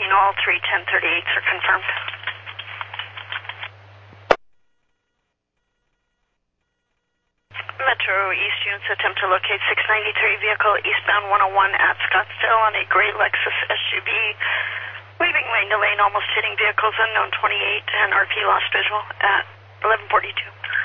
all 31038s are confirmed. Metro East units attempt to locate 693 vehicle eastbound 101 at Scottsdale on a gray Lexus SUV. Weaving lane to lane, almost hitting vehicles unknown 28 and RP lost visual at 1142.